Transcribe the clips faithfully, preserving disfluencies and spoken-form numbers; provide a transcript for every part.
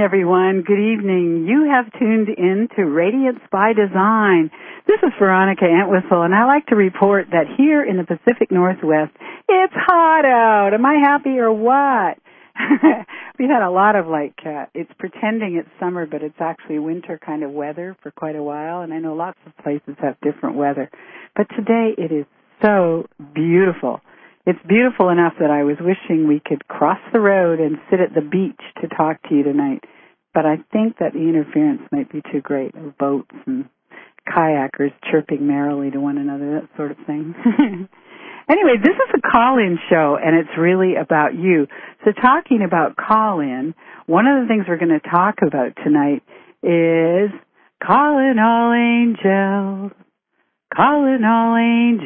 everyone. Good evening. You have tuned in to Radiance by Design. This is Veronica Entwistle, and I like to report that here in the Pacific Northwest, it's hot out. Am I happy or what? We've had a lot of, like, uh, it's pretending it's summer, but it's actually winter kind of weather for quite a while, and I know lots of places have different weather. But today it is so beautiful. It's beautiful enough that I was wishing we could cross the road and sit at the beach to talk to you tonight. But I think that the interference might be too great of boats and kayakers chirping merrily to one another, that sort of thing. Anyway, this is a call-in show, and it's really about you. So talking about call-in, one of the things we're going to talk about tonight is calling all angels, calling all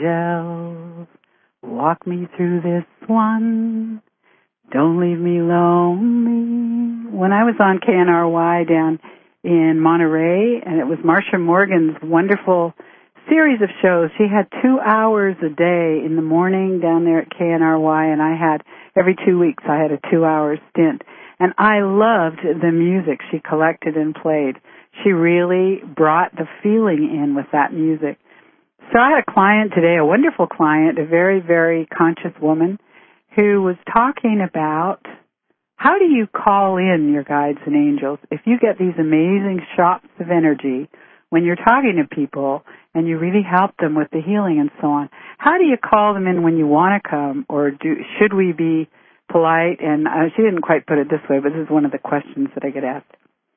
angels. Walk me through this one. Don't leave me lonely. When I was on K N R Y down in Monterey, and it was Marsha Morgan's wonderful series of shows, she had two hours a day in the morning down there at K N R Y, and I had, every two weeks, I had a two-hour stint. And I loved the music she collected and played. She really brought the feeling in with that music. So I had a client today, a wonderful client, a very, very conscious woman, who was talking about how do you call in your guides and angels if you get these amazing shots of energy when you're talking to people and you really help them with the healing and so on. How do you call them in when you want to come, or do should we be polite? And uh, she didn't quite put it this way, but this is one of the questions that I get asked.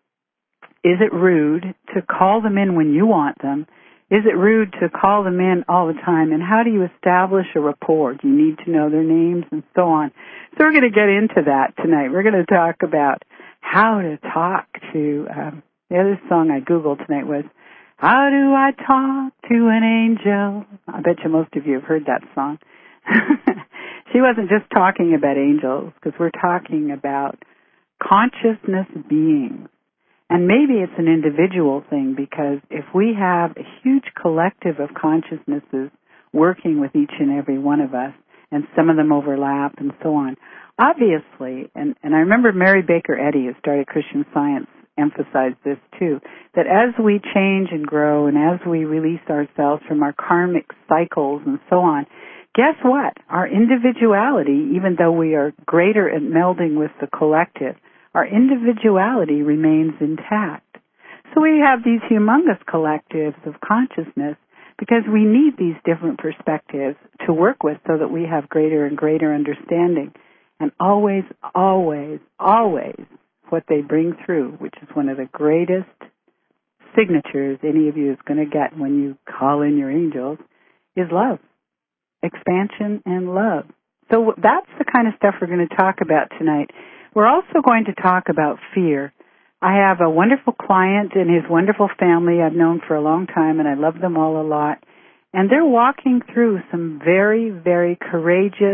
Is it rude to call them in when you want them? Is it rude to call them in all the time? And how do you establish a rapport? Do you need to know their names and so on? So we're going to get into that tonight. We're going to talk about how to talk to, um, the other song I Googled tonight was, How Do I Talk to an Angel? I bet you most of you have heard that song. She wasn't just talking about angels, because we're talking about consciousness beings. And maybe it's an individual thing, because if we have a huge collective of consciousnesses working with each and every one of us, and some of them overlap and so on, obviously, and, and I remember Mary Baker Eddy, who started Christian Science, emphasized this too, that as we change and grow and as we release ourselves from our karmic cycles and so on, guess what? Our individuality, even though we are greater at melding with the collective, our individuality remains intact. So we have these humongous collectives of consciousness because we need these different perspectives to work with so that we have greater and greater understanding. And always, always, always what they bring through, which is one of the greatest signatures any of you is going to get when you call in your angels, is love, expansion and love. So that's the kind of stuff we're going to talk about tonight. We're also going to talk about fear. I have a wonderful client and his wonderful family I've known for a long time, and I love them all a lot. And they're walking through some very, very courageous,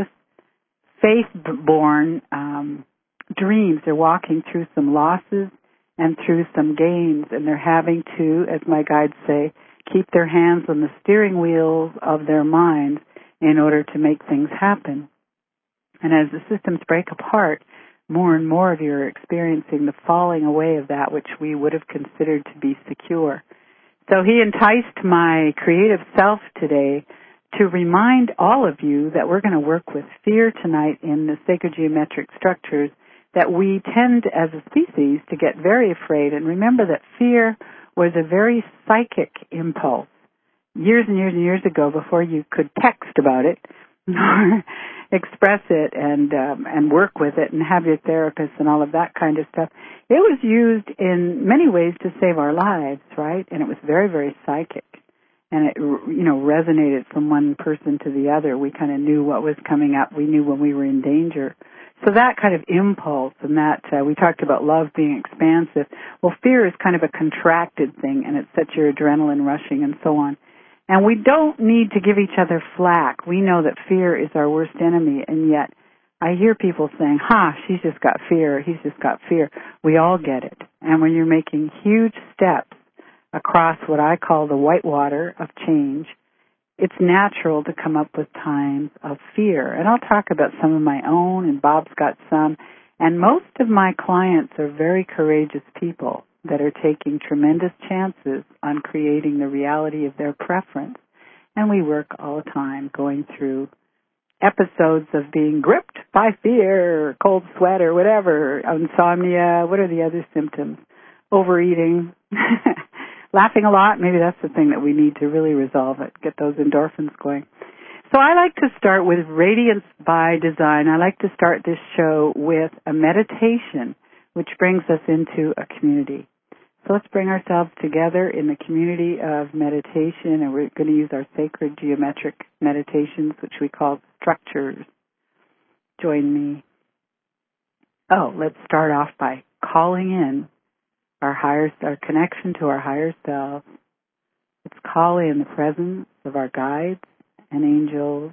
faith-born um, dreams. They're walking through some losses and through some gains, and they're having to, as my guides say, keep their hands on the steering wheels of their minds in order to make things happen. And as the systems break apart, more and more of you are experiencing the falling away of that which we would have considered to be secure. So he enticed my creative self today to remind all of you that we're going to work with fear tonight in the sacred geometric structures, that we tend as a species to get very afraid. And remember that fear was a very psychic impulse. Years and years and years ago, before you could text about it, express it and um, and work with it and have your therapist and all of that kind of stuff. It was used in many ways to save our lives, right? And it was very, very psychic. And it, you know, resonated from one person to the other. We kind of knew what was coming up. We knew when we were in danger. So that kind of impulse and that, uh, we talked about love being expansive. Well, fear is kind of a contracted thing, and it sets your adrenaline rushing and so on. And we don't need to give each other flack. We know that fear is our worst enemy, and yet I hear people saying, ha, she's just got fear, he's just got fear. We all get it. And when you're making huge steps across what I call the whitewater of change, it's natural to come up with times of fear. And I'll talk about some of my own, and Bob's got some. And most of my clients are very courageous people that are taking tremendous chances on creating the reality of their preference. And we work all the time going through episodes of being gripped by fear, or cold sweat, or whatever, insomnia, what are the other symptoms? Overeating, laughing a lot. Maybe that's the thing that we need to really resolve it, get those endorphins going. So I like to start with Radiance by Design. I like to start this show with a meditation, which brings us into a community. So let's bring ourselves together in the community of meditation, and we're going to use our sacred geometric meditations, which we call structures. Join me. Oh, let's start off by calling in our higher, our connection to our higher self. Let's call in the presence of our guides and angels.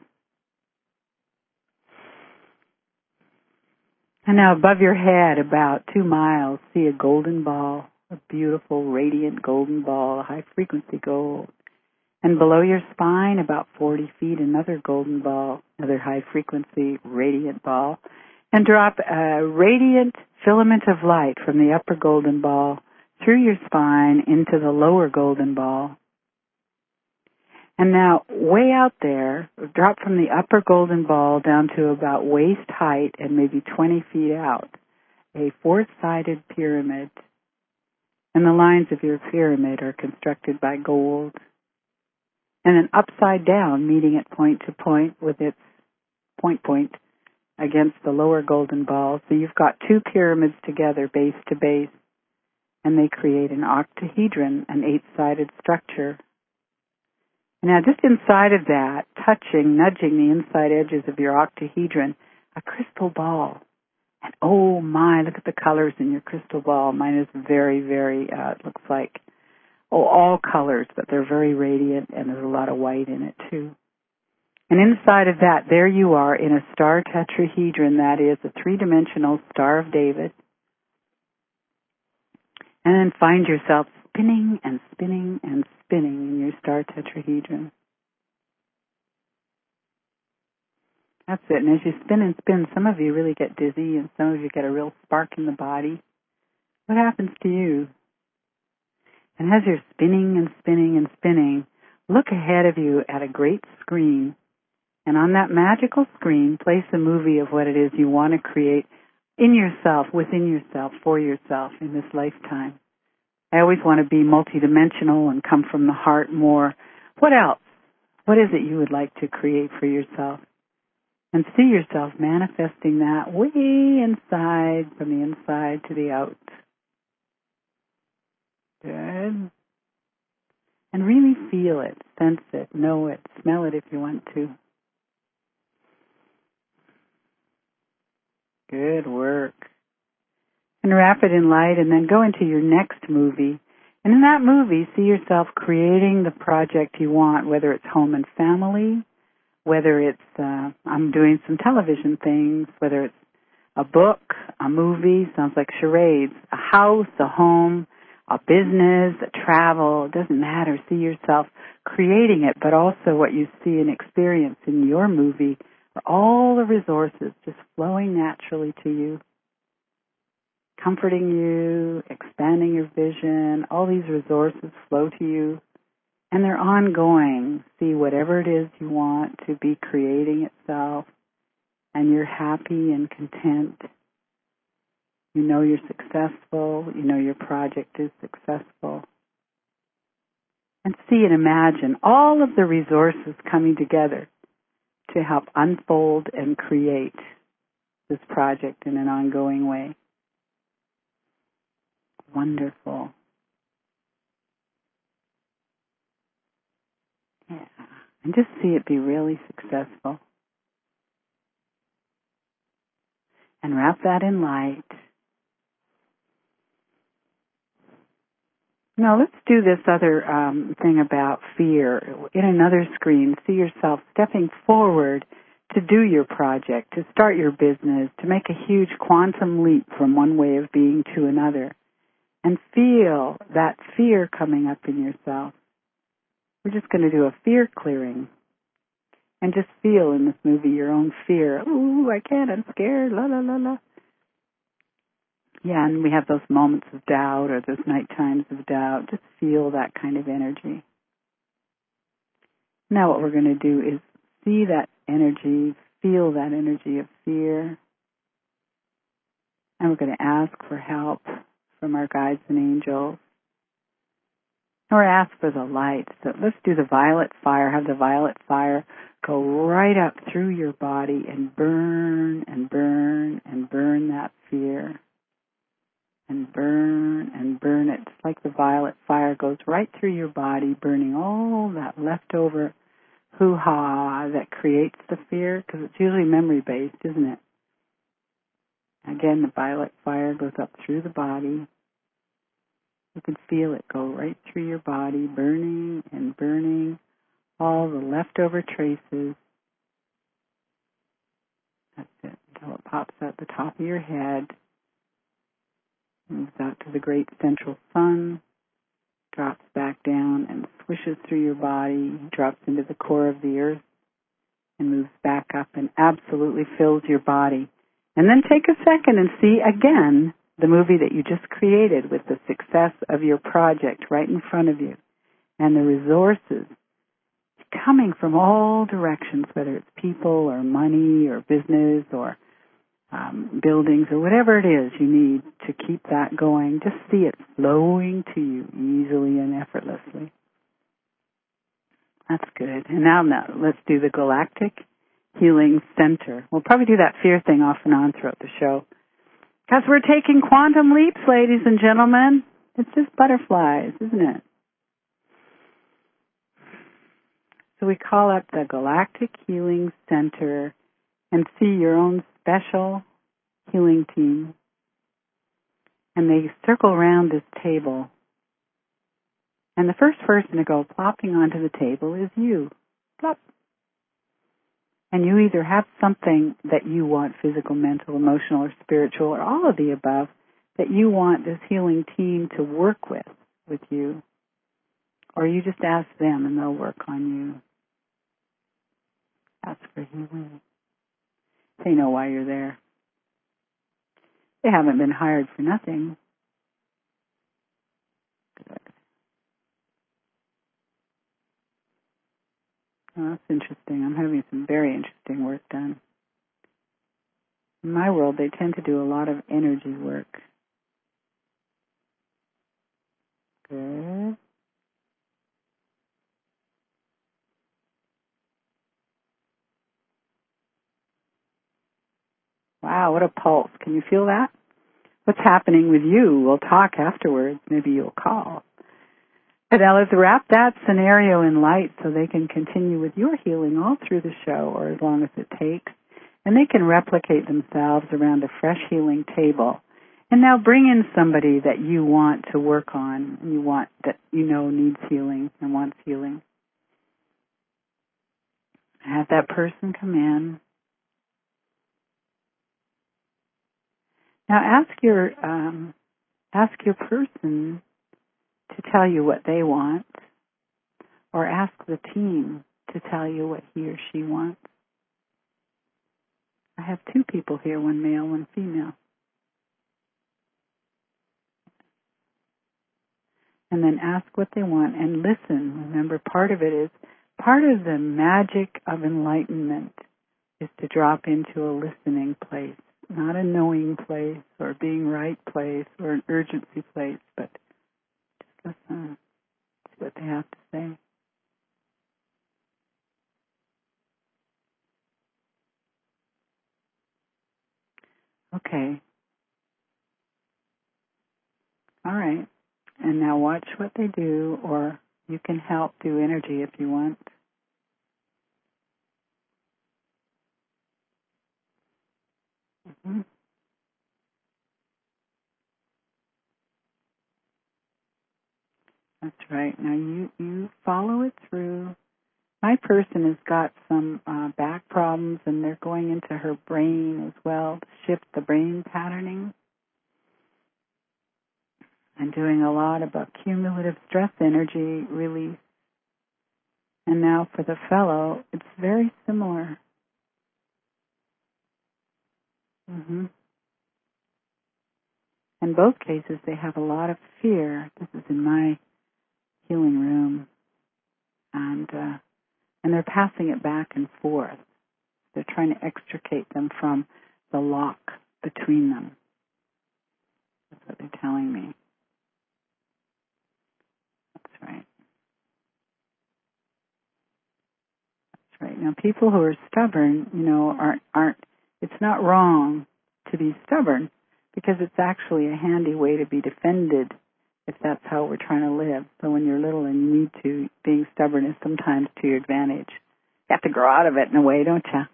And now above your head, about two miles, see a golden ball. A beautiful, radiant golden ball, a high-frequency gold. And below your spine, about forty feet, another golden ball, another high-frequency, radiant ball. And drop a radiant filament of light from the upper golden ball through your spine into the lower golden ball. And now, way out there, drop from the upper golden ball down to about waist height and maybe twenty feet out, a four-sided pyramid. And the lines of your pyramid are constructed by gold. And then upside down, meeting at point to point with its point point against the lower golden ball. So you've got two pyramids together, base to base, and they create an octahedron, an eight-sided structure. Now, just inside of that, touching, nudging the inside edges of your octahedron, a crystal ball. And oh my, look at the colors in your crystal ball. Mine is very, very, uh, it looks like, oh, all colors, but they're very radiant, and there's a lot of white in it too. And inside of that, there you are in a star tetrahedron, that is a three-dimensional Star of David. And then find yourself spinning and spinning and spinning in your star tetrahedron. That's it. And as you spin and spin, some of you really get dizzy and some of you get a real spark in the body. What happens to you? And as you're spinning and spinning and spinning, look ahead of you at a great screen. And on that magical screen, place a movie of what it is you want to create in yourself, within yourself, for yourself in this lifetime. I always want to be multidimensional and come from the heart more. What else? What is it you would like to create for yourself? And see yourself manifesting that way inside, from the inside to the out. Good. And really feel it, sense it, know it, smell it if you want to. Good work. And wrap it in light and then go into your next movie. And in that movie, see yourself creating the project you want, whether it's home and family, whether it's, uh, I'm doing some television things, whether it's a book, a movie, sounds like charades, a house, a home, a business, a travel, it doesn't matter. See yourself creating it, but also what you see and experience in your movie are all the resources just flowing naturally to you, comforting you, expanding your vision. All these resources flow to you. And they're ongoing. See whatever it is you want to be creating itself, and you're happy and content. You know you're successful. You know your project is successful. And see and imagine all of the resources coming together to help unfold and create this project in an ongoing way. Wonderful. Yeah. And just see it be really successful. And wrap that in light. Now let's do this other um, thing about fear. In another screen, see yourself stepping forward to do your project, to start your business, to make a huge quantum leap from one way of being to another. And feel that fear coming up in yourself. We're just going to do a fear clearing. And just feel in this movie your own fear. Ooh, I can't, I'm scared, la, la, la, la. Yeah, and we have those moments of doubt or those night times of doubt. Just feel that kind of energy. Now what we're going to do is see that energy, feel that energy of fear, and we're going to ask for help from our guides and angels. Or ask for the light. So let's do the violet fire. Have the violet fire go right up through your body and burn and burn and burn that fear. And burn and burn it. It's like the violet fire goes right through your body, burning all that leftover hoo-ha that creates the fear, because it's usually memory-based, isn't it? Again, the violet fire goes up through the body. You can feel it go right through your body, burning and burning all the leftover traces. That's it, until it pops out the top of your head, moves out to the great central sun, drops back down and swishes through your body, drops into the core of the earth, and moves back up and absolutely fills your body. And then take a second and see again the movie that you just created with the success of your project right in front of you, and the resources coming from all directions, whether it's people or money or business or um, buildings or whatever it is you need to keep that going. Just see it flowing to you easily and effortlessly. That's good. And now, now let's do the Galactic Healing Center. We'll probably do that fear thing off and on throughout the show. Because we're taking quantum leaps, ladies and gentlemen. It's just butterflies, isn't it? So we call up the Galactic Healing Center and see your own special healing team. And they circle around this table. And the first person to go plopping onto the table is you. Plop. And you either have something that you want, physical, mental, emotional, or spiritual, or all of the above, that you want this healing team to work with, with you. Or you just ask them and they'll work on you. Ask for healing. They know why you're there. They haven't been hired for nothing. Good. Oh, that's interesting. I'm having some very interesting work done. In my world, they tend to do a lot of energy work. Good. Wow, what a pulse. Can you feel that? What's happening with you? We'll talk afterwards. Maybe you'll call. But now let's wrap that scenario in light so they can continue with your healing all through the show, or as long as it takes. And they can replicate themselves around a fresh healing table. And now bring in somebody that you want to work on, and you want that you know needs healing and wants healing. Have that person come in. Now ask your um, ask your person to tell you what they want, or ask the team to tell you what he or she wants. I have two people here, one male, one female. And then ask what they want and listen. Remember, part of it is, part of the magic of enlightenment is to drop into a listening place, not a knowing place or being right place or an urgency place, but just listen, see what they have to say. Okay. All right. And now watch what they do, or you can help do energy if you want. Mm-hmm. That's right. Now you, you follow it through. My person has got some uh, back problems, and they're going into her brain as well to shift the brain patterning. And doing a lot of cumulative stress energy release. And now for the fellow, it's very similar. Mm-hmm. In both cases, they have a lot of fear. This is in my healing room. And, uh, and they're passing it back and forth. They're trying to extricate them from the lock between them. That's what they're telling me. That's right. That's right. Now, people who are stubborn, you know, aren't, aren't, it's not wrong to be stubborn because it's actually a handy way to be defended if that's how we're trying to live. So when you're little and you need to, being stubborn is sometimes to your advantage. You have to grow out of it in a way, don't you?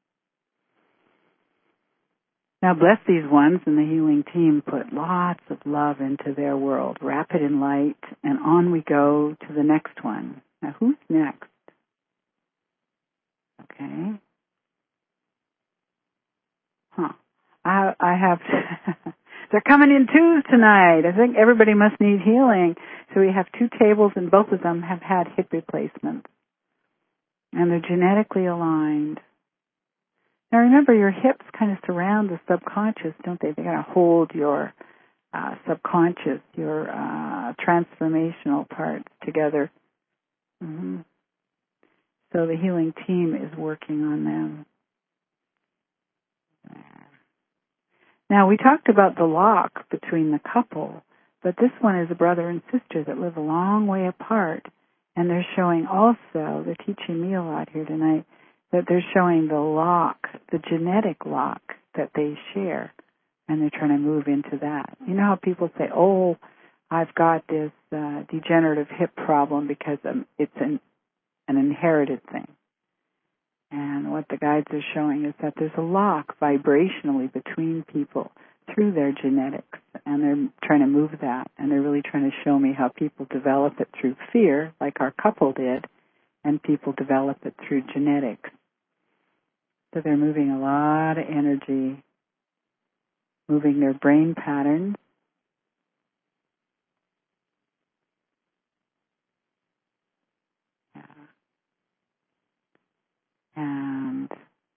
Now bless these ones, and the healing team put lots of love into their world. Wrap it in light, and on we go to the next one. Now who's next? Okay. Huh. I, I have, to they're coming in twos tonight. I think everybody must need healing. So we have two tables, and both of them have had hip replacements. And they're genetically aligned. Now remember, your hips kind of surround the subconscious, don't they? They kind of hold your uh, subconscious, your uh, transformational parts together. Mm-hmm. So the healing team is working on them. Now we talked about the lock between the couple, but this one is a brother and sister that live a long way apart, and they're showing also, they're teaching me a lot here tonight, that they're showing the lock, the genetic lock that they share, and they're trying to move into that. You know how people say, oh, I've got this uh, degenerative hip problem because um, it's an, an inherited thing. And what the guides are showing is that there's a lock vibrationally between people through their genetics, and they're trying to move that, and they're really trying to show me how people develop it through fear, like our couple did, and people develop it through genetics. So they're moving a lot of energy, moving their brain patterns. Yeah. And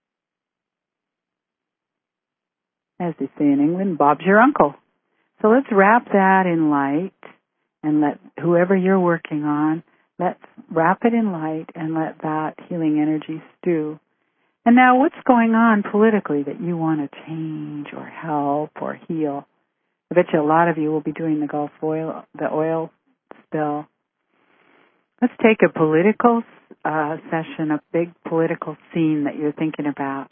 as they say in England, Bob's your uncle. So let's wrap that in light and let whoever you're working on, let's wrap it in light and let that healing energy stew. And now what's going on politically that you want to change or help or heal? I bet you a lot of you will be doing the Gulf oil, the oil spill. Let's take a political uh, session, a big political scene that you're thinking about.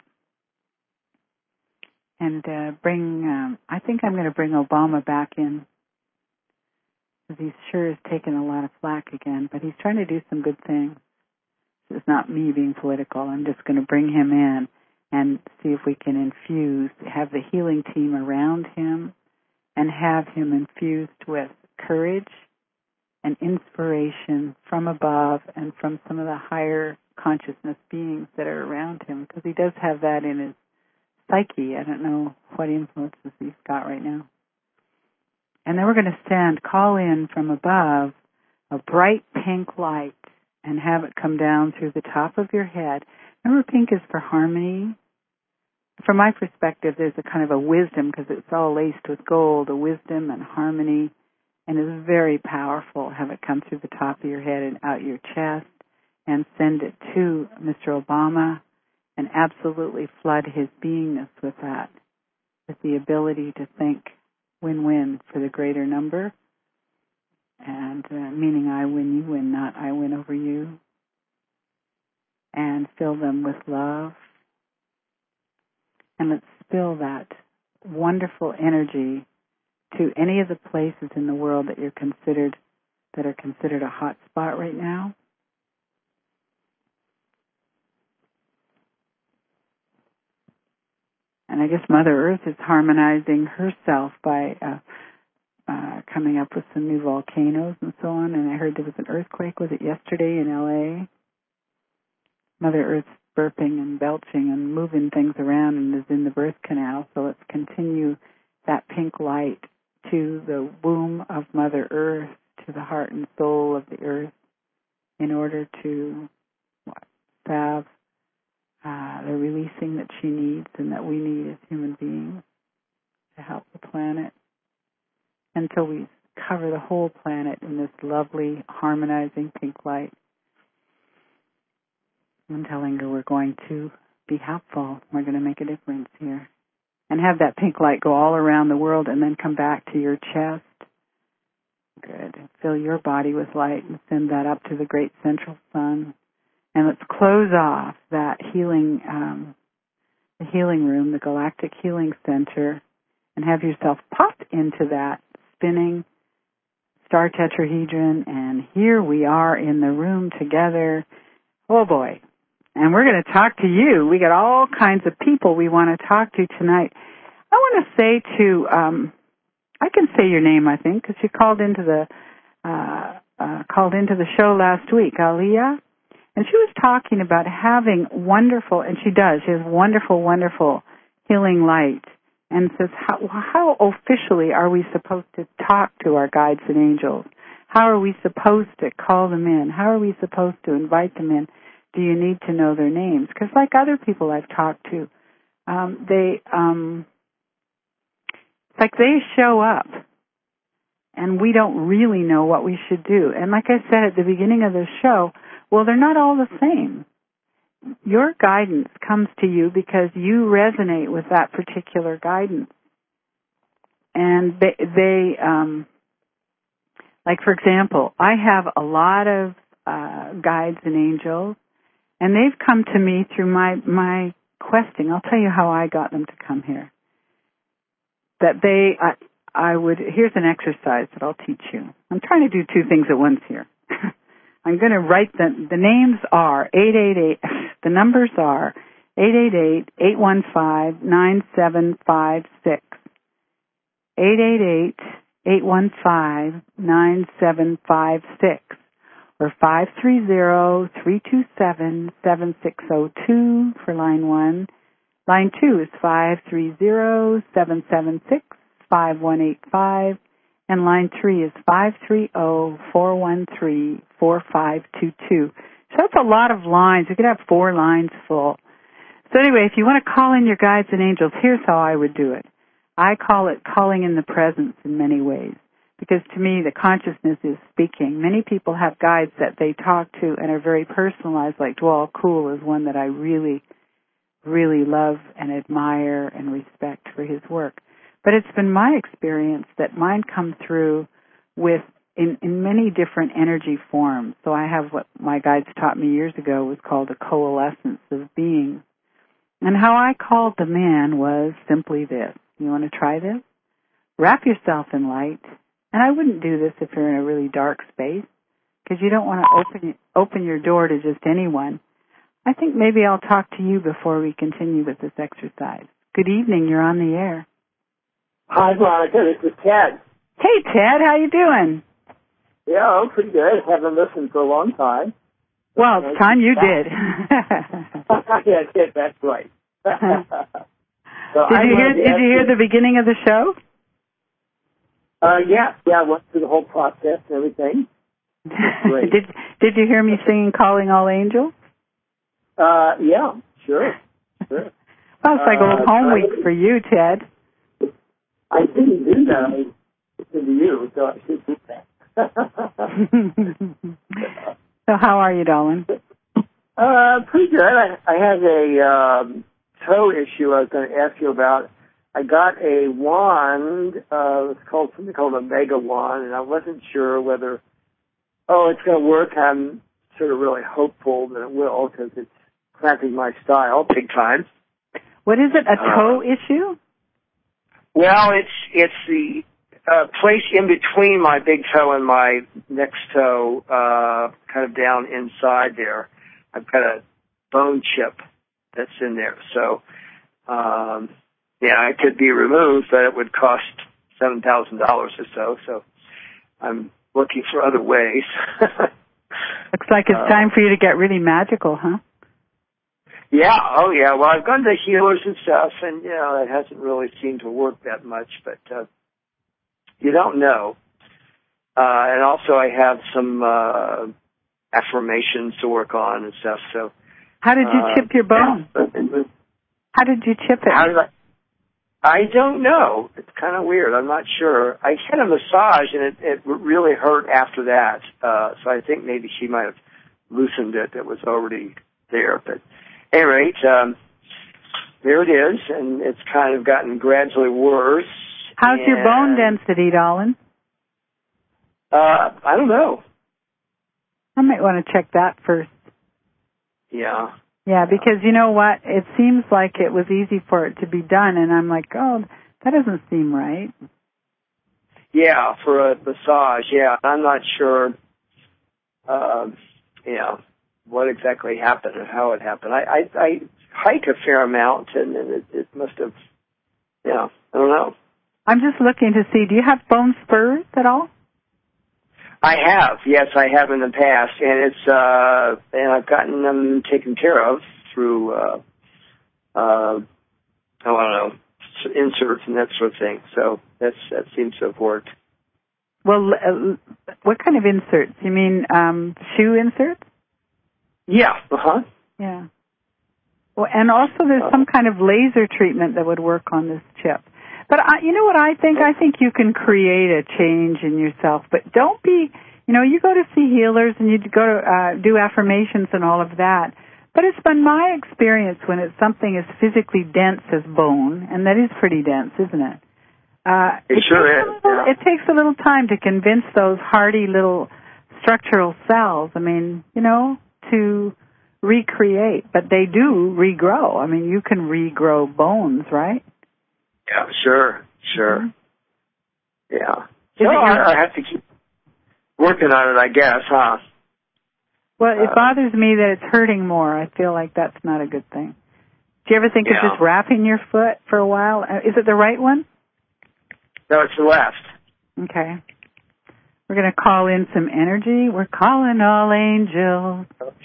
And uh, bring, um, I think I'm going to bring Obama back in. Because he sure is taking a lot of flack again, but he's trying to do some good things. It's not me being political. I'm just going to bring him in and see if we can infuse, have the healing team around him and have him infused with courage and inspiration from above and from some of the higher consciousness beings that are around him, because he does have that in his psyche. I don't know what influences he's got right now. And then we're going to send, call in from above, a bright pink light and have it come down through the top of your head. Remember, pink is for harmony. From my perspective, there's a kind of a wisdom, because it's all laced with gold, a wisdom and harmony, and it's very powerful. Have it come through the top of your head and out your chest, and send it to Mister Obama, and absolutely flood his beingness with that, with the ability to think win-win for the greater number, and uh, meaning I win, you win, not I win over you, and fill them with love. And let's spill that wonderful energy to any of the places in the world that you're considered, that are considered a hot spot right now. And I guess Mother Earth is harmonizing herself by uh, uh, coming up with some new volcanoes and so on. And I heard there was an earthquake, was it yesterday in L A? Mother Earth's burping and belching and moving things around and is in the birth canal. So let's continue that pink light to the womb of Mother Earth, to the heart and soul of the earth, in order to have uh, the releasing that she needs and that we need as human beings to help the planet. until we cover the whole planet in this lovely, harmonizing pink light. I'm telling her we're going to be helpful. We're going to make a difference here. And have that pink light go all around the world and then come back to your chest. Good. Fill your body with light and send that up to the great central sun. And let's close off that healing, um, the healing room, the galactic healing center, and have yourself pop into that spinning star tetrahedron. And here we are in the room together. Oh boy. And we're going to talk to you. We got all kinds of people we want to talk to tonight. I want to say to, um, I can say your name, I think, because you called into the uh, uh, called into the show last week, Aliyah, and she was talking about having wonderful, and she does. She has wonderful, wonderful healing light, and says, how, how officially are we supposed to talk to our guides and angels? How are we supposed to call them in? How are we supposed to invite them in? Do you need to know their names? Because like other people I've talked to, um, they, um, it's like they show up, and we don't really know what we should do. And like I said at the beginning of the show, well, they're not all the same. Your guidance comes to you because you resonate with that particular guidance. And they, they um, like for example, I have a lot of uh, guides and angels, and they've come to me through my, my questing. I'll tell you how I got them to come here. That they, I, I would, here's an exercise that I'll teach you. I'm trying to do two things at once here. I'm going to write the, the names are eight eight eight, the numbers are eight eight eight, eight one five, nine seven five six. eight eight eight, eight one five, nine seven five six. Or five three zero, three two seven, seven six zero two for line one. Line two is five three zero, seven seven six, five one eight five. And line three is five three zero, four one three, four five two two. So that's a lot of lines. You could have four lines full. So anyway, if you want to call in your guides and angels, here's how I would do it. I call it calling in the presence in many ways. Because to me, the consciousness is speaking. Many people have guides that they talk to and are very personalized, like Dwal Kul is one that I really, really love and admire and respect for his work. But it's been my experience that mine come through with in, in many different energy forms. So I have what my guides taught me years ago was called a coalescence of being. And how I called them in was simply this. You want to try this? Wrap yourself in light. And I wouldn't do this if you're in a really dark space, because you don't want to open open your door to just anyone. I think maybe I'll talk to you before we continue with this exercise. Good evening. You're on the air. Hi, Veronica. This is Ted. Hey, Ted. How you doing? Yeah, I'm pretty good. Haven't listened for a long time. Well, it's time you did. Yeah, Ted, that's right. so did you hear? Did you hear the beginning of the show? Uh, yeah, yeah, I went through the whole process and everything. Great. did Did you hear me singing "Calling All Angels"? Uh, yeah, sure, sure. Well, it's like uh, old home week for you, Ted. I didn't do that. I listened to you, so I should do that. So how are you, darling? Uh, pretty good. I, I had a um, toe issue I was going to ask you about. I got a wand, uh, it's called something called a mega wand, and I wasn't sure whether, oh, it's going to work. I'm sort of really hopeful that it will, because it's cramping my style big time. What is it, a toe uh, issue? Well, it's it's the uh, place in between my big toe and my next toe, uh, kind of down inside there. I've got a bone chip that's in there, so... Um, Yeah, it could be removed, but it would cost seven thousand dollars or so, so I'm looking for other ways. Looks like it's uh, time for you to get really magical, huh? Yeah, oh yeah. Well, I've gone to healers and stuff, and, you know, it hasn't really seemed to work that much, but uh, you don't know. Uh, and also I have some uh, affirmations to work on and stuff, so... How did you uh, chip your bone? Yeah. How did you chip it? How did I... I don't know. It's kind of weird. I'm not sure. I had a massage, and it, it really hurt after that. Uh, so I think maybe she might have loosened it. It was already there. But at any rate, um, there it is, and it's kind of gotten gradually worse. How's and, your bone density, darling? Uh, I don't know. I might want to check that first. Yeah. Yeah, because you know what? It seems like it was easy for it to be done, and I'm like, oh, that doesn't seem right. Yeah, for a massage, yeah. I'm not sure, uh, you know, what exactly happened or how it happened. I, I, I hike a fair amount, and, and it, it must have, yeah, I don't know. I'm just looking to see, do you have bone spurs at all? I have, yes, I have in the past, and it's uh, and I've gotten them taken care of through, uh, uh, I don't know, inserts and that sort of thing. So that's that seems to have worked. Well, uh, what kind of inserts? You mean um, shoe inserts? Yeah. Uh huh. Yeah. Well, and also there's uh, some kind of laser treatment that would work on this chip. But I, you know what I think? I think you can create a change in yourself. But don't be, you know, you go to see healers and you go to uh, do affirmations and all of that. But it's been my experience when it's something as physically dense as bone, and that is pretty dense, isn't it? Uh, it, it sure is. Little, yeah. It takes a little time to convince those hardy little structural cells, I mean, you know, to recreate. But they do regrow. I mean, you can regrow bones, right? Yeah, sure, sure. Mm-hmm. Yeah. So your... I, I have to keep working on it, I guess, huh? Well, it uh, bothers me that it's hurting more. I feel like that's not a good thing. Do you ever think yeah. of just wrapping your foot for a while? Is it the right one? No, it's the left. Okay. We're going to call in some energy. We're calling all angels.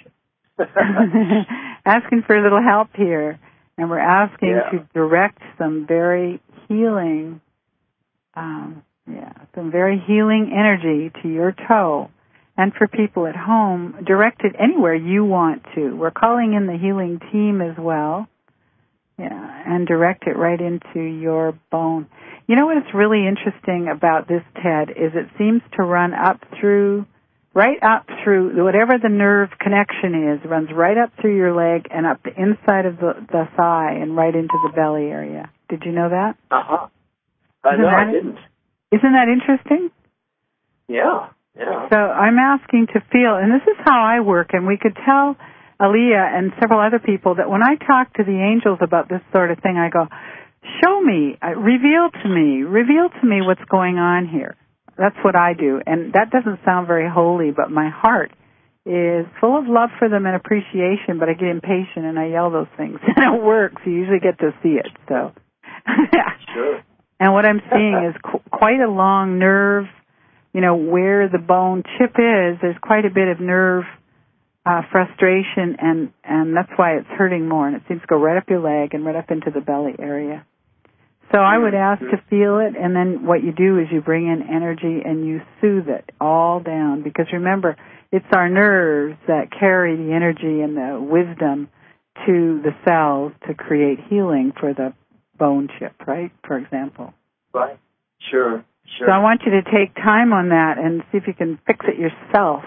Asking for a little help here. And we're asking yeah. to direct some very healing, um, yeah, some very healing energy to your toe. And for people at home, direct it anywhere you want to. We're calling in the healing team as well. Yeah, and direct it right into your bone. You know what's really interesting about this, Ted, is it seems to run up through, right up through, whatever the nerve connection is, runs right up through your leg and up the inside of the, the thigh and right into the belly area. Did you know that? Uh-huh. Uh, no, I didn't. Isn't that interesting? Yeah, yeah. So I'm asking to feel, and this is how I work, and we could tell Aaliyah and several other people that when I talk to the angels about this sort of thing, I go, show me, uh, reveal to me, reveal to me what's going on here. That's what I do. And that doesn't sound very holy, but my heart is full of love for them and appreciation, but I get impatient and I yell those things. And it works. You usually get to see it. So. Sure. And what I'm seeing is qu- quite a long nerve, you know, where the bone chip is, there's quite a bit of nerve Uh, frustration, and, and that's why it's hurting more, and it seems to go right up your leg and right up into the belly area. So I would ask to feel it, and then what you do is you bring in energy and you soothe it all down, because remember, it's our nerves that carry the energy and the wisdom to the cells to create healing for the bone chip, right, for example. Right. Sure, sure. So I want you to take time on that and see if you can fix it yourself.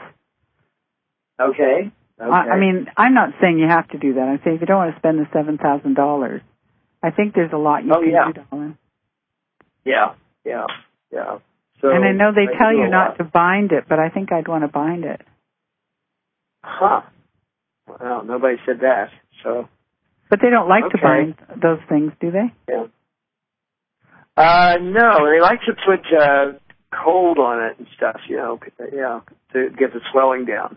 Okay. Okay. I, I mean, I'm not saying you have to do that. I'm saying if you don't want to spend the seven thousand dollars, I think there's a lot you oh, can yeah. do, darling. Yeah, yeah, yeah. So and I know they I tell you not lot. to bind it, but I think I'd want to bind it. Huh. Well, nobody said that, so. But they don't like okay. to bind those things, do they? Yeah. Uh, no, they like to put uh, cold on it and stuff, you know, yeah, to get the swelling down.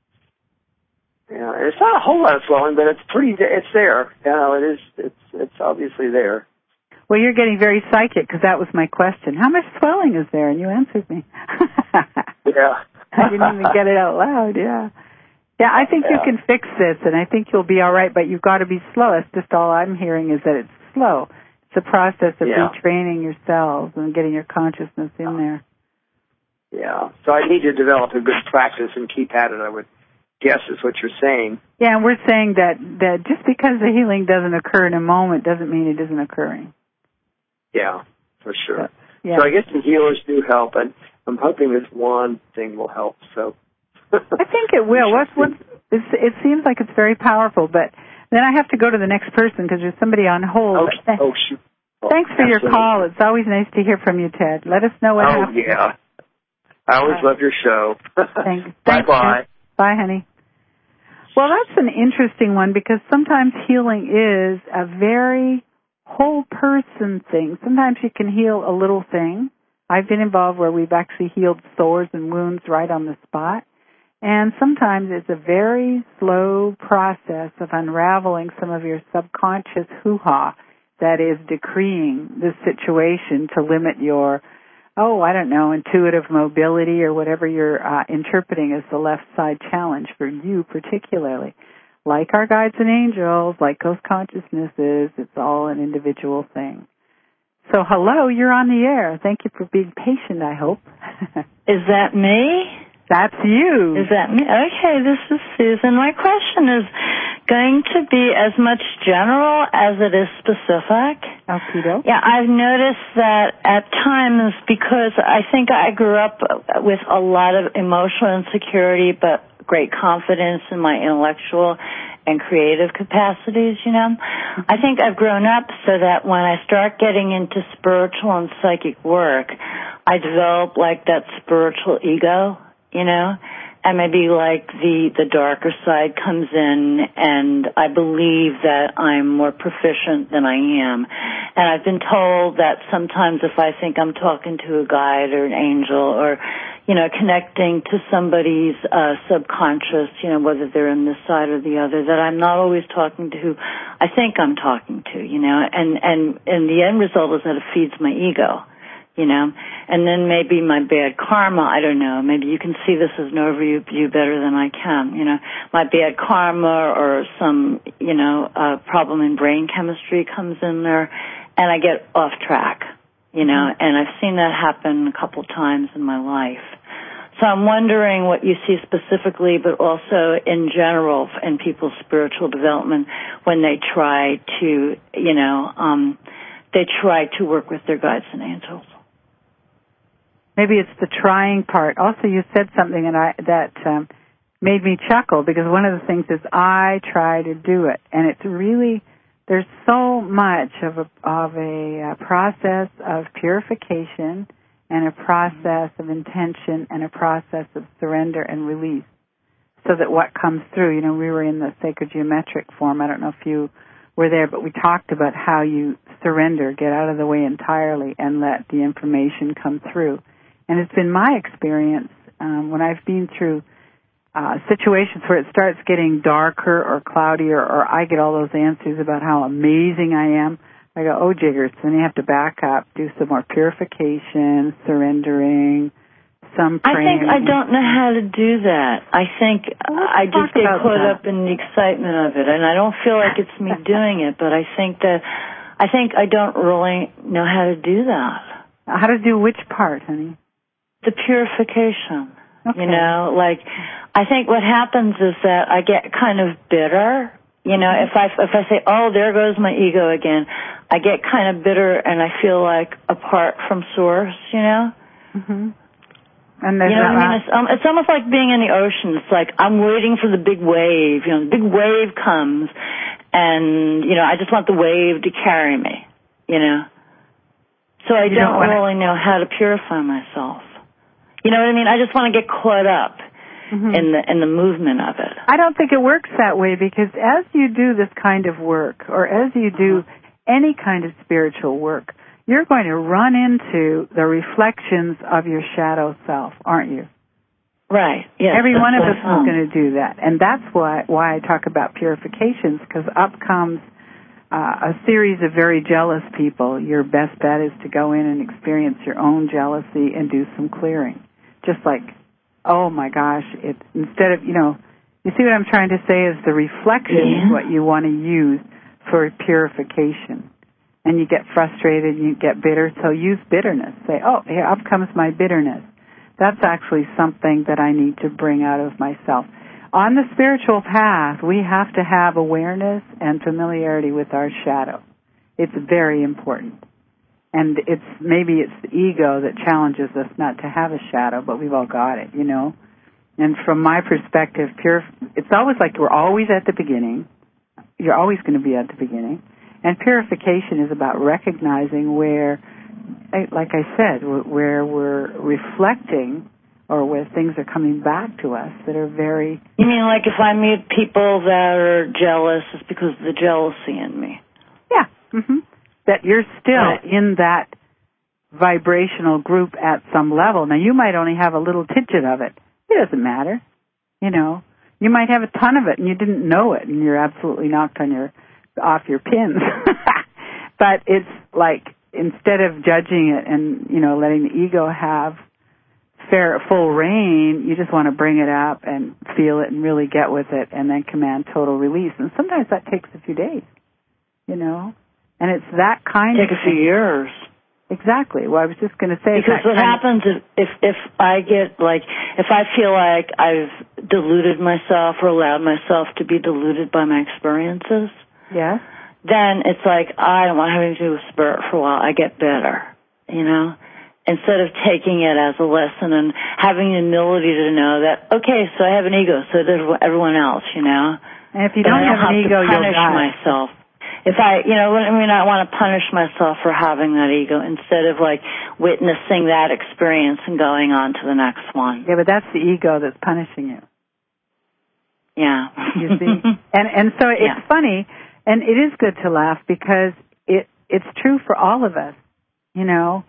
Yeah, it's not a whole lot of swelling, but it's pretty. It's there. You know, it is. It's it's obviously there. Well, you're getting very psychic because that was my question. How much swelling is there? And you answered me. Yeah. I didn't even get it out loud. Yeah. Yeah, I think yeah. you can fix this, and I think you'll be all right. But you've got to be slow. It's just all I'm hearing is that it's slow. It's a process of yeah. retraining your cells and getting your consciousness in there. Yeah. So I need to develop a good practice and keep at it. I would. Yes, is what you're saying. Yeah, and we're saying that, that just because the healing doesn't occur in a moment doesn't mean it isn't occurring. Yeah, for sure. Yeah. So I guess the healers do help, and I'm hoping this one thing will help. So I think it will. What's what? It seems like it's very powerful, but then I have to go to the next person because there's somebody on hold. Oh, oh shoot. Oh, thanks for absolutely. your call. It's always nice to hear from you, Ted. Let us know what oh, happens. Oh yeah. I always uh, love your show. Thanks. Bye bye. Bye, honey. Well, that's an interesting one because sometimes healing is a very whole person thing. Sometimes you can heal a little thing. I've been involved where we've actually healed sores and wounds right on the spot. And sometimes it's a very slow process of unraveling some of your subconscious hoo-ha that is decreeing this situation to limit your, oh, I don't know, intuitive mobility or whatever you're uh, interpreting as the left side challenge for you particularly. Like our guides and angels, like ghost consciousnesses, it's all an individual thing. So hello, you're on the air. Thank you for being patient, I hope. Is that me? That's you. Is that me? Okay, this is Susan. My question is going to be as much general as it is specific. Okay. Yeah, I've noticed that at times, because I think I grew up with a lot of emotional insecurity, but great confidence in my intellectual and creative capacities, you know. I think I've grown up so that when I start getting into spiritual and psychic work, I develop like that spiritual ego, you know, and maybe like the, the darker side comes in and I believe that I'm more proficient than I am. And I've been told that sometimes if I think I'm talking to a guide or an angel or, you know, connecting to somebody's uh, subconscious, you know, whether they're in this side or the other, that I'm not always talking to who I think I'm talking to, you know, and, and, and the end result is that it feeds my ego. You know, and then maybe my bad karma, I don't know, maybe you can see this as an overview better than I can, you know, my bad karma or some, you know, uh, problem in brain chemistry comes in there and I get off track, you know, mm-hmm. and I've seen that happen a couple times in my life. So I'm wondering what you see specifically, but also in general in people's spiritual development when they try to, you know, um, they try to work with their guides and angels. Maybe it's the trying part. Also, you said something and I, that um, made me chuckle because one of the things is I try to do it, and it's really there's so much of a of a uh, process of purification and a process of intention and a process of surrender and release, so that what comes through. You know, we were in the sacred geometric form. I don't know if you were there, but we talked about how you surrender, get out of the way entirely, and let the information come through. And it's been my experience um, when I've been through uh, situations where it starts getting darker or cloudier, or I get all those answers about how amazing I am. I go, oh, jiggers. Then you have to back up, do some more purification, surrendering, some praying. I think I don't know how to do that. I think well, I just get caught that. up in the excitement of it, and I don't feel like it's me doing it, but I think that I think I don't really know how to do that. How to do which part, honey? The purification, okay. you know, like, I think what happens is that I get kind of bitter, you know, mm-hmm. if I, if I say, oh, there goes my ego again, I get kind of bitter and I feel like apart from source, you know? Mm-hmm. And then, you know what uh, I mean? It's, um, it's almost like being in the ocean. It's like I'm waiting for the big wave, you know, the big wave comes and, you know, I just want the wave to carry me, you know? So I you don't, don't really know how to purify myself. You know what I mean? I just want to get caught up mm-hmm. in the in the movement of it. I don't think it works that way because as you do this kind of work, or as you do uh-huh. any kind of spiritual work, you're going to run into the reflections of your shadow self, aren't you? Right. Yes. Every one of us is going to do that, and that's why why I talk about purifications, because up comes uh, a series of very jealous people. Your best bet is to go in and experience your own jealousy and do some clearing. Just like, oh my gosh, it instead of, you know, you see what I'm trying to say is the reflection yeah. is what you want to use for purification. And you get frustrated and you get bitter, so use bitterness. Say, oh, here up comes my bitterness. That's actually something that I need to bring out of myself. On the spiritual path, we have to have awareness and familiarity with our shadow. It's very important. And it's maybe it's the ego that challenges us not to have a shadow, but we've all got it, you know. And from my perspective, pure, it's always like we're always at the beginning. You're always going to be at the beginning. And purification is about recognizing where, like I said, where we're reflecting or where things are coming back to us that are very... You mean like if I meet people that are jealous, it's because of the jealousy in me? Yeah. Mm-hmm. That you're still right. in that vibrational group at some level. Now, you might only have a little tidbit of it. It doesn't matter. You know, you might have a ton of it and you didn't know it and you're absolutely knocked on your off your pins. But it's like, instead of judging it and, you know, letting the ego have fair, full reign, you just want to bring it up and feel it and really get with it and then command total release. And sometimes that takes a few days, you know. And it's that kind Take of... Take a few years. Exactly. Well, I was just going to say... Because what happens is if, if I get, like, if I feel like I've deluded myself or allowed myself to be deluded by my experiences... Yes. Then it's like, I don't want having to do with spirit for a while. I get better, you know? Instead of taking it as a lesson and having the humility to know that, okay, so I have an ego, so does everyone else, you know? And if you don't, don't have, have an ego, you'll die. Myself. If I, you know, I mean, I want to punish myself for having that ego instead of, like, witnessing that experience and going on to the next one. Yeah, but that's the ego that's punishing you. Yeah. You see? And and so it's yeah. funny, and it is good to laugh because it it's true for all of us, you know.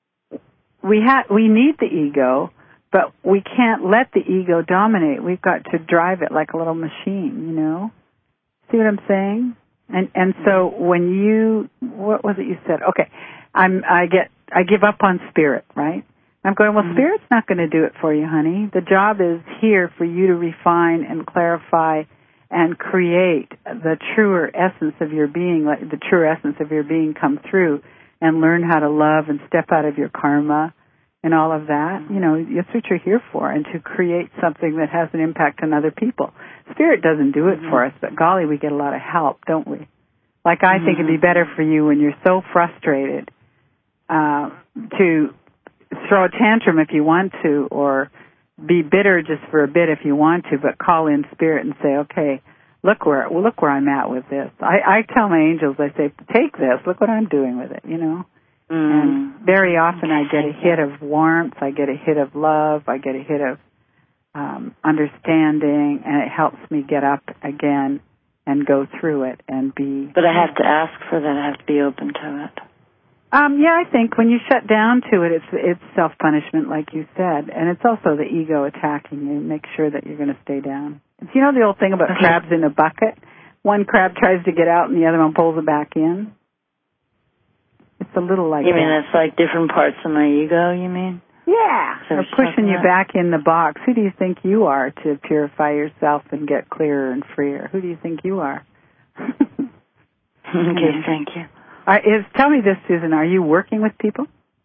We ha- we need the ego, but we can't let the ego dominate. We've got to drive it like a little machine, you know. See what I'm saying? And and so when you, what was it you said? Okay, I'm I get I give up on spirit, right? I'm going, well, mm-hmm. Spirit's not going to do it for you, honey. The job is here for you to refine and clarify and create the truer essence of your being, like the true essence of your being come through and learn how to love and step out of your karma and all of that. You know, that's what you're here for, and to create something that has an impact on other people. Spirit doesn't do it mm-hmm. for us, but golly, we get a lot of help, don't we? Like I mm-hmm. think it'd be better for you when you're so frustrated uh, to throw a tantrum if you want to, or be bitter just for a bit if you want to, but call in Spirit and say, okay, look where well, look where I'm at with this. I, I tell my angels, I say, take this, look what I'm doing with it, you know. Mm. And very often I get a hit of warmth, I get a hit of love, I get a hit of um, understanding, and it helps me get up again and go through it and be... But I have to ask for that, I have to be open to it. Um, yeah, I think when you shut down to it, it's it's self-punishment, like you said, and it's also the ego attacking you. Make sure that you're going to stay down. Do you know the old thing about okay. crabs in a bucket? One crab tries to get out and the other one pulls it back in. It's a little like you that. You mean it's like different parts of my ego, you mean? Yeah, so they're pushing you back in the box. Who do you think you are to purify yourself and get clearer and freer? Who do you think you are? Okay, thank you. Uh, is, tell me this, Susan, are you working with people?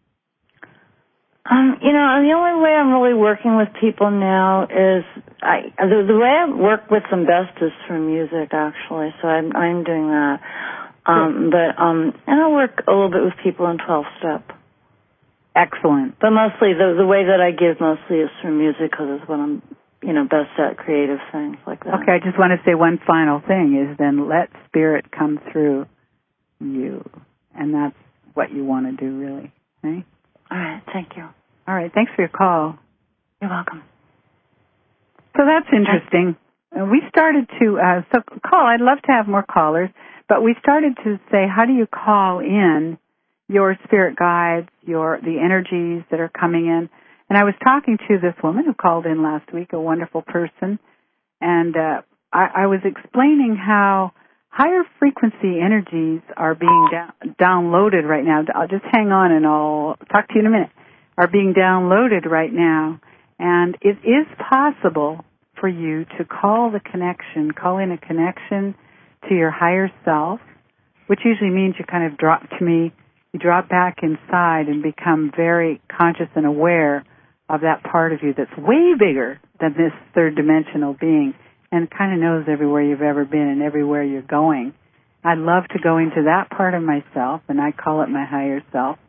Um, you know, the only way I'm really working with people now is, I the, the way I work with them best is through music, actually, so I'm, I'm doing that. Um, but, um, and I work a little bit with people in twelve-step. Excellent. But mostly, the, the way that I give mostly is through music, because it's what I'm, you know, best at, creative things like that. Okay, I just want to say one final thing is then let Spirit come through you, and that's what you want to do, really. Okay? All right, thank you. All right, thanks for your call. You're welcome. So that's interesting. Uh, we started to, uh, so call, I'd love to have more callers, but we started to say, how do you call in your spirit guides, your the energies that are coming in? And I was talking to this woman who called in last week, a wonderful person, and uh, I, I was explaining how higher frequency energies are being down, downloaded right now. I'll just hang on and I'll talk to you in a minute. Are being downloaded right now. And it is possible for you to call the connection, call in a connection to your higher self, which usually means you kind of drop, to me, you drop back inside and become very conscious and aware of that part of you that's way bigger than this third dimensional being, and kind of knows everywhere you've ever been and everywhere you're going. I'd love to go into that part of myself, and I call it my higher self.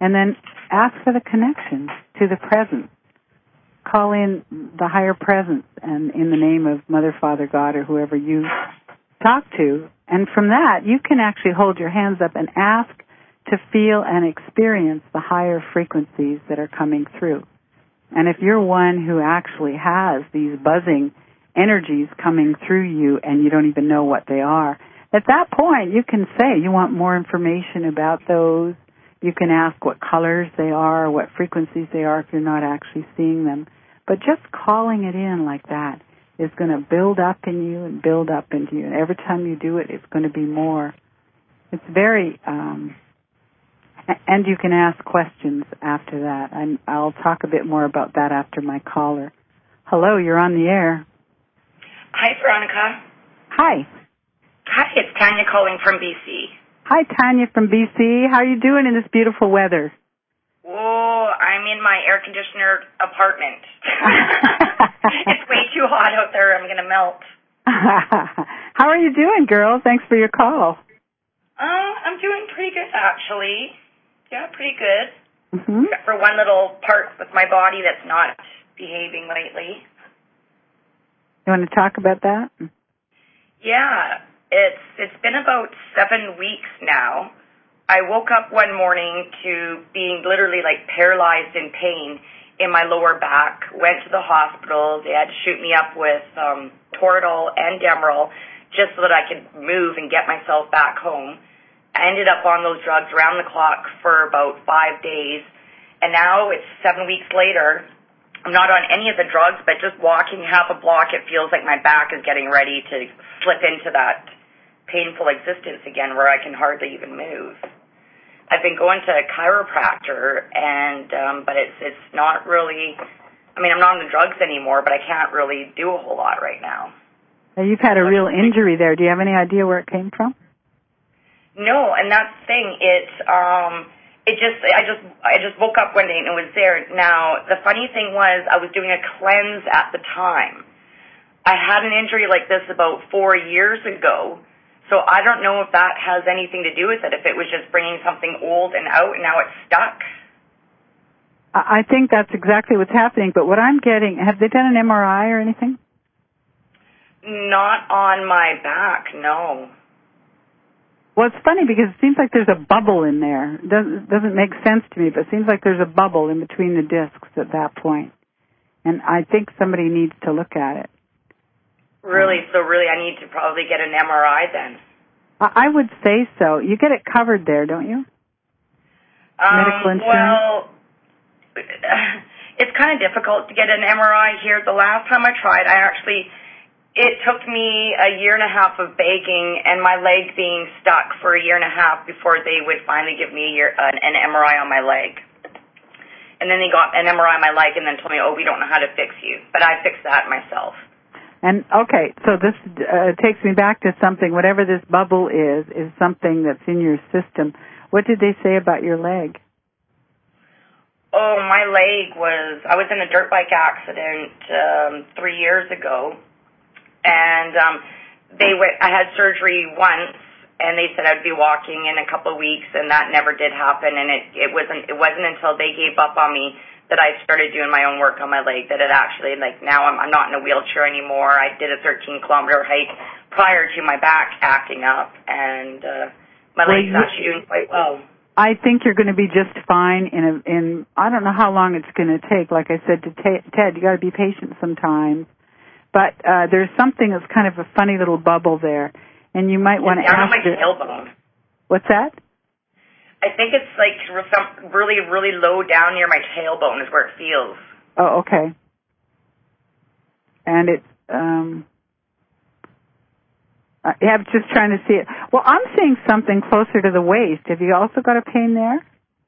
And then ask for the connection to the presence. Call in the higher presence and in the name of Mother, Father, God, or whoever you talk to. And from that, you can actually hold your hands up and ask to feel and experience the higher frequencies that are coming through. And if you're one who actually has these buzzing energies coming through you and you don't even know what they are, at that point you can say you want more information about those. You can ask what colors they are, what frequencies they are if you're not actually seeing them. But just calling it in like that is going to build up in you and build up into you. And every time you do it, it's going to be more. It's very, um, and you can ask questions after that. I'm, I'll talk a bit more about that after my caller. Hello, you're on the air. Hi, Veronica. Hi. Hi, it's Tanya calling from B C. Hi, Tanya from B C. How are you doing in this beautiful weather? Oh, I'm in my air conditioner apartment. It's way too hot out there. I'm going to melt. How are you doing, girl? Thanks for your call. Uh, I'm doing pretty good, actually. Yeah, pretty good. Mm-hmm. Except for one little part with my body that's not behaving lately. You want to talk about that? Yeah, it's it's been about seven weeks now. I woke up one morning to being literally like paralyzed in pain in my lower back, went to the hospital. They had to shoot me up with um, Toradol and Demerol just so that I could move and get myself back home. I ended up on those drugs around the clock for about five days, and now it's seven weeks later. I'm not on any of the drugs, but just walking half a block, it feels like my back is getting ready to slip into that painful existence again where I can hardly even move. I've been going to a chiropractor, and um, but it's it's not really. I mean, I'm not on the drugs anymore, but I can't really do a whole lot right now. Now, you've had a real injury there. Do you have any idea where it came from? No, and that's the thing. It um, it just I just I just woke up one day and it was there. Now, the funny thing was I was doing a cleanse at the time. I had an injury like this about four years ago. So I don't know if that has anything to do with it, if it was just bringing something old and out and now it's stuck. I think that's exactly what's happening, but what I'm getting, have they done an M R I or anything? Not on my back, no. Well, it's funny because it seems like there's a bubble in there. It doesn't, doesn't make sense to me, but it seems like there's a bubble in between the discs at that point. And I think somebody needs to look at it. Really? So really I need to probably get an M R I then? I would say so. You get it covered there, don't you? Um, Medical insurance? Well, it's kind of difficult to get an M R I here. The last time I tried, I actually, it took me a year and a half of begging and my leg being stuck for a year and a half before they would finally give me a year, an, an M R I on my leg. And then they got an M R I on my leg and then told me, oh, we don't know how to fix you. But I fixed that myself. And, okay, so this uh, takes me back to something, whatever this bubble is, is something that's in your system. What did they say about your leg? Oh, my leg was, I was in a dirt bike accident um, three years ago, and um, they went, I had surgery once, and they said I'd be walking in a couple of weeks, and that never did happen, and it, it wasn't, it wasn't until they gave up on me that I started doing my own work on my leg, that it actually, like, now I'm, I'm not in a wheelchair anymore. I did a thirteen kilometer hike prior to my back acting up, and uh, my well, leg's you, actually doing quite well. I think you're going to be just fine in, a, in I don't know how long it's going to take. Like I said to Ted, you got to be patient sometimes. But uh, there's something that's kind of a funny little bubble there, and you might want to ask down on my it. tailbone. What's that? I think it's like really, really low down near my tailbone is where it feels. Oh, okay. And it's, um, uh, yeah, I'm just trying to see it. Well, I'm seeing something closer to the waist. Have you also got a pain there?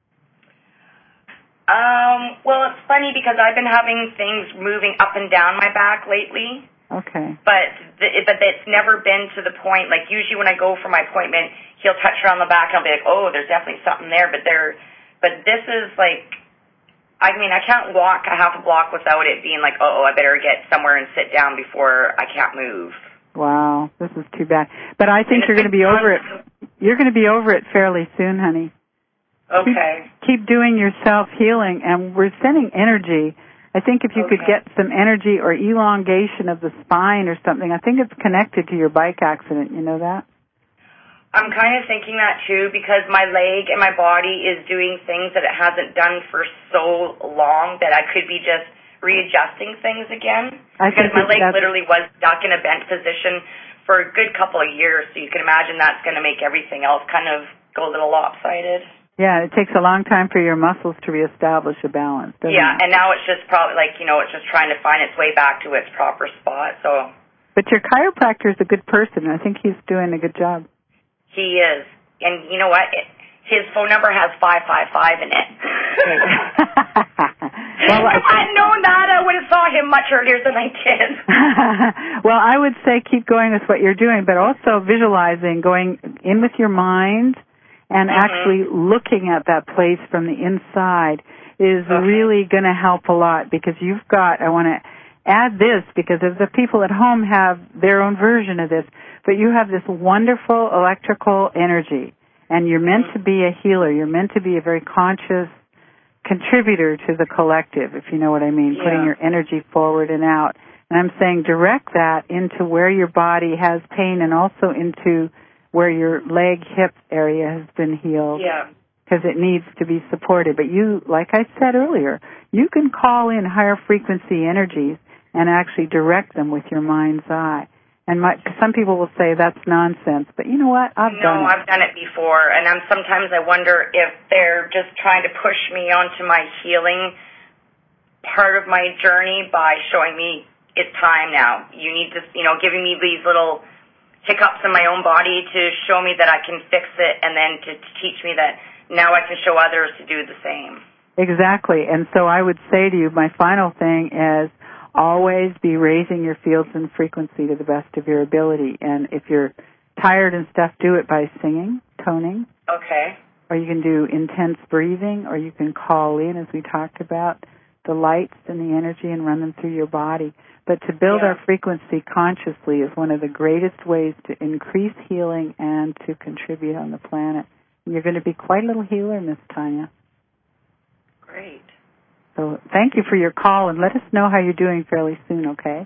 Um, well, it's funny because I've been having things moving up and down my back lately. Okay. But the, but it's never been to the point, like usually when I go for my appointment, he'll touch her on the back and I'll be like, oh, there's definitely something there. But there, but this is like, I mean, I can't walk a half a block without it being like, oh, I better get somewhere and sit down before I can't move. Wow, this is too bad. But I think you're going to be over it. You're going to be over it fairly soon, honey. Okay. keep doing your self-healing, and we're sending energy. I think if you Okay. could get some energy or elongation of the spine or something, I think it's connected to your bike accident. You know that? I'm kind of thinking that, too, because my leg and my body is doing things that it hasn't done for so long that I could be just readjusting things again. I because think my leg that's... literally was stuck in a bent position for a good couple of years, so you can imagine that's going to make everything else kind of go a little lopsided. Yeah, it takes a long time for your muscles to reestablish a balance, doesn't yeah, it? and now it's just probably like, you know, it's just trying to find its way back to its proper spot, so... But your chiropractor is a good person. I think he's doing a good job. He is. And you know what? It, his phone number has five five five in it. Well, if I had known that, I would have saw him much earlier than I did. Well, I would say keep going with what you're doing, but also visualizing, going in with your mind and mm-hmm. actually looking at that place from the inside is okay. really going to help a lot, because you've got, I want to add this because the people at home have their own version of this, but you have this wonderful electrical energy, and you're meant to be a healer. You're meant to be a very conscious contributor to the collective, if you know what I mean, yeah. putting your energy forward and out. And I'm saying direct that into where your body has pain and also into where your leg, hip area has been healed. Yeah. Because it needs to be supported. But you, like I said earlier, you can call in higher frequency energies and actually direct them with your mind's eye. And my, some people will say that's nonsense, but you know what? I've no, done it. No, I've done it before, and I'm sometimes I wonder if they're just trying to push me onto my healing part of my journey by showing me it's time now. You need to, you know, giving me these little hiccups in my own body to show me that I can fix it, and then to, to teach me that now I can show others to do the same. Exactly. And so I would say to you, my final thing is, always be raising your fields and frequency to the best of your ability. And if you're tired and stuff, do it by singing, toning. Okay. Or you can do intense breathing, or you can call in, as we talked about, the lights and the energy and run them through your body. But to build yeah. our frequency consciously is one of the greatest ways to increase healing and to contribute on the planet. You're going to be quite a little healer, Miss Tanya. Great. So thank you for your call, and let us know how you're doing fairly soon, okay?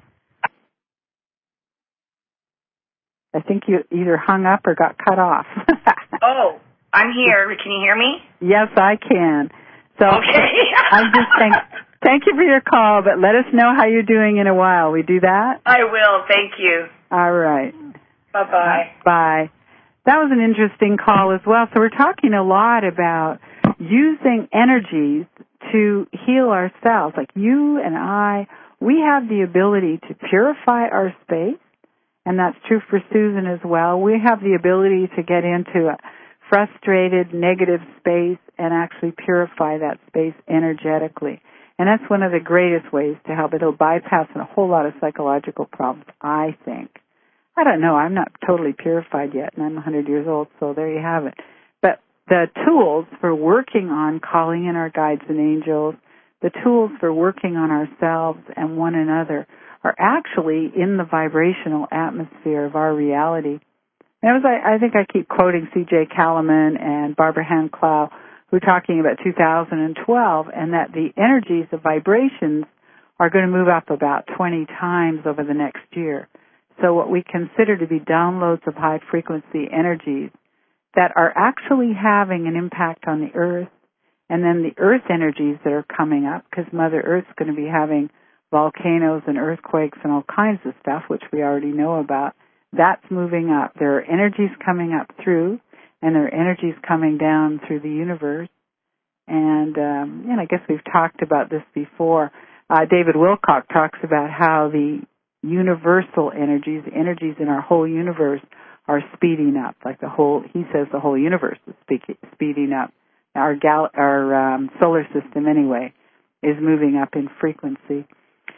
I think you either hung up or got cut off. Oh, I'm here. Can you hear me? Yes, I can. So okay. I'm just saying, thank you for your call, but let us know how you're doing in a while. We do that? I will. Thank you. All right. Bye-bye. Uh, bye. That was an interesting call as well. So we're talking a lot about using energies to heal ourselves. Like you and I, we have the ability to purify our space, and that's true for Susan as well. We have the ability to get into a frustrated, negative space and actually purify that space energetically. And that's one of the greatest ways to help. It'll bypass a whole lot of psychological problems, I think. I don't know. I'm not totally purified yet, and I'm one hundred years old, so there you have it. But the tools for working on calling in our guides and angels, the tools for working on ourselves and one another are actually in the vibrational atmosphere of our reality. And it was, I, I think I keep quoting C J Kalaman and Barbara Hand-Clow, who are talking about two thousand twelve, and that the energies of vibrations are going to move up about twenty times over the next year. So what we consider to be downloads of high-frequency energies that are actually having an impact on the Earth, and then the Earth energies that are coming up, because Mother Earth's going to be having volcanoes and earthquakes and all kinds of stuff, which we already know about, that's moving up. There are energies coming up through, and there are energies coming down through the universe. And, um, and I guess we've talked about this before. Uh, David Wilcock talks about how the universal energies, the energies in our whole universe, are speeding up. Like the whole, he says the whole universe is speak, speeding up. Our gal, our um, solar system, anyway, is moving up in frequency.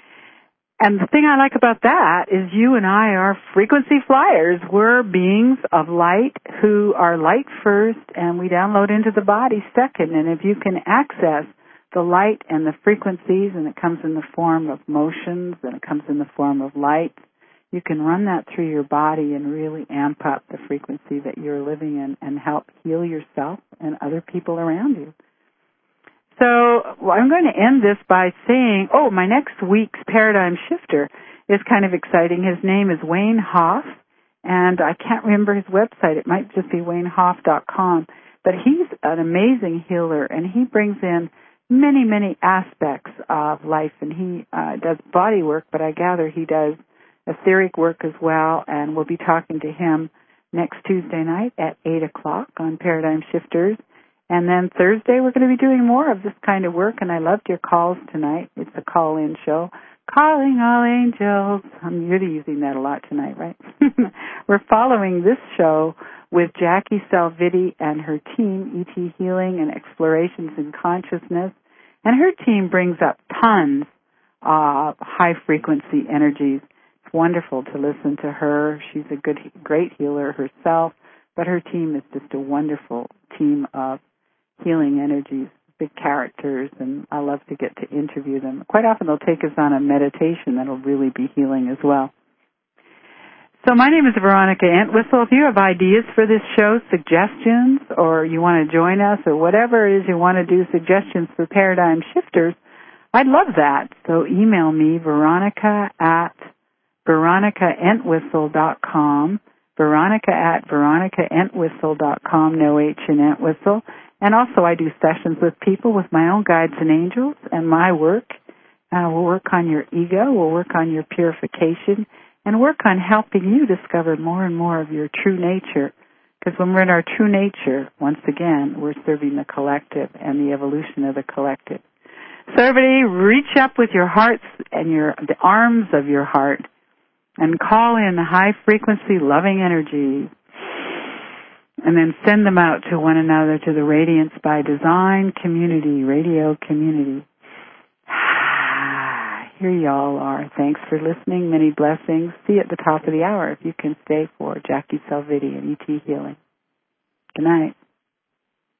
And the thing I like about that is you and I are frequency flyers. We're beings of light who are light first, and we download into the body second. And if you can access the light and the frequencies, and it comes in the form of motions, and it comes in the form of light, you can run that through your body and really amp up the frequency that you're living in and help heal yourself and other people around you. So well, I'm going to end this by saying, oh, my next week's paradigm shifter is kind of exciting. His name is Wayne Hoff, and I can't remember his website. It might just be wayne hoff dot com. But he's an amazing healer, and he brings in many, many aspects of life. And he uh, does body work, but I gather he does etheric work as well. And we'll be talking to him next Tuesday night at eight o'clock on Paradigm Shifters. And then Thursday we're going to be doing more of this kind of work. And I loved your calls tonight. It's a call-in show. Calling all angels. I'm really using that a lot tonight, right? We're following this show with Jackie Salviti and her team, E T Healing and Explorations in Consciousness. And her team brings up tons of high-frequency energies. It's wonderful to listen to her. She's a good, great healer herself, but her team is just a wonderful team of healing energies, big characters, and I love to get to interview them. Quite often they'll take us on a meditation that'll really be healing as well. So my name is Veronica Entwistle. If you have ideas for this show, suggestions, or you want to join us, or whatever it is you want to do, suggestions for Paradigm Shifters, I'd love that. So email me, Veronica at veronica entwistle dot com, Veronica at veronica entwistle dot com, no H in Entwistle. And also I do sessions with people with my own guides and angels and my work. Uh, we'll work on your ego, we'll work on your purification, and work on helping you discover more and more of your true nature. Because when we're in our true nature, once again, we're serving the collective and the evolution of the collective. So everybody, reach up with your hearts and your the arms of your heart and call in high-frequency loving energies, and then send them out to one another, to the Radiance by Design community, radio community. Here y'all are. Thanks for listening. Many blessings. See you at the top of the hour if you can stay for Jackie Salviti and E T Healing. Good night.